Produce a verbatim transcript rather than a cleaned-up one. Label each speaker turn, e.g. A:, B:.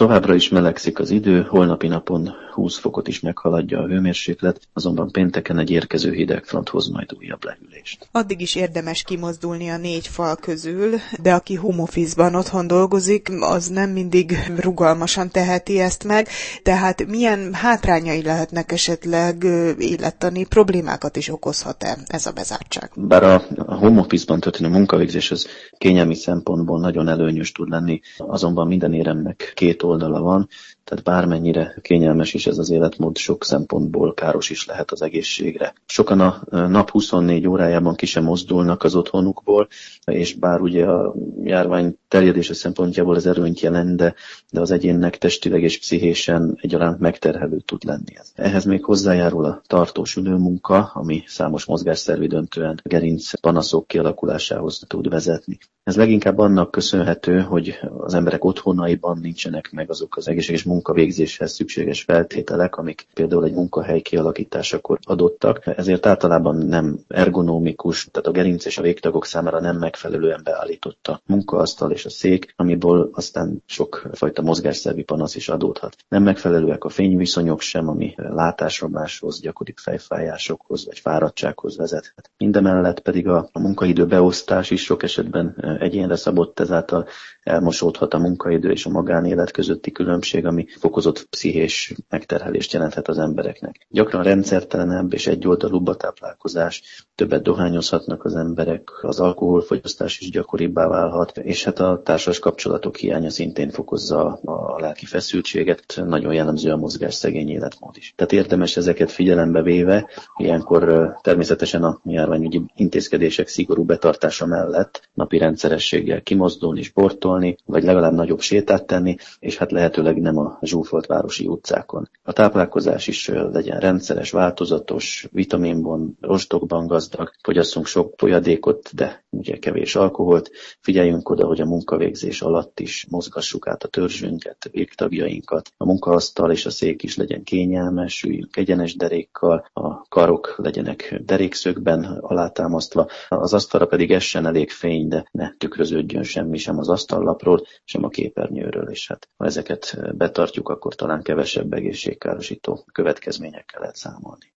A: Továbbra is melegszik az idő, holnapi napon húsz fokot is meghaladja a hőmérséklet, azonban pénteken egy érkező hidegfront hoz majd újabb lehűlést.
B: Addig is érdemes kimozdulni a négy fal közül, de aki home office-ban otthon dolgozik, az nem mindig rugalmasan teheti ezt meg, tehát milyen hátrányai lehetnek esetleg, élettani problémákat is okozhat-e ez a bezártság?
A: Bár a home office-ban történő munkavégzés az kényelmi szempontból nagyon előnyös tud lenni, azonban minden éremnek két oldala van, tehát bármennyire kényelmes is ez az életmód, sok szempontból káros is lehet az egészségre. Sokan a nap huszonnégy órájában ki sem mozdulnak az otthonukból, és bár ugye a járvány terjedése szempontjából ez erőnyt jelent, de, de az egyénnek testileg és pszichésen egyaránt megterhelő tud lenni ez. Ehhez még hozzájárul a tartós ülőmunka, ami számos mozgásszervi döntően gerinc panaszok kialakulásához tud vezetni. Ez leginkább annak köszönhető, hogy az emberek otthonaiban nincsenek meg azok az egészséges munkavégzéshez szükséges feltételek, amik például egy munkahely kialakításakor adottak, ezért általában nem ergonómikus, tehát a gerinc és a végtagok számára nem megfelelően beállított a munkaasztal és a szék, amiből aztán sokfajta mozgásszervi panasz is adódhat. Nem megfelelőek a fényviszonyok sem, ami látásromláshoz, gyakori fejfájásokhoz vagy fáradtsághoz vezethet. Mindemellett pedig a munkaidő beosztás is sok esetben egyénre szabott, ezáltal elmosódhat a munkaidő és a magánélet közötti különbség, ami fokozott pszichés megterhelést jelenthet az embereknek. Gyakran rendszertelenebb és egyoldalúbb a táplálkozás, többet dohányozhatnak az emberek, az alkoholfogyasztás is gyakoribbá válhat, és hát a társas kapcsolatok hiánya szintén fokozza a lelki feszültséget, nagyon jellemző a mozgásszegény életmód is. Tehát érdemes ezeket figyelembe véve, ilyenkor természetesen a járványügyi intézkedések szigorú betartása mellett napi rendszerességgel kimozdulni, sportolni, vagy legalább nagyobb sétát tenni, és hát lehetőleg nem a zsúfolt városi utcákon. A táplálkozás is legyen rendszeres, változatos, vitaminban, rostokban gazdag, fogyasszunk sok folyadékot, de ugye kevés alkoholt, figyeljünk oda, hogy a munkavégzés alatt is mozgassuk át a törzsünket, végtagjainkat, a munkaasztal és a szék is legyen kényelmes, üljünk egyenes derékkal, a karok legyenek derékszögben alátámasztva, az asztalra pedig essen elég fény, de ne tükröződjön semmi sem az asztallapról, sem a képernyőről, és hát ha ezeket betartjuk, akkor talán kevesebb egészségkárosító következményekkel lehet számolni.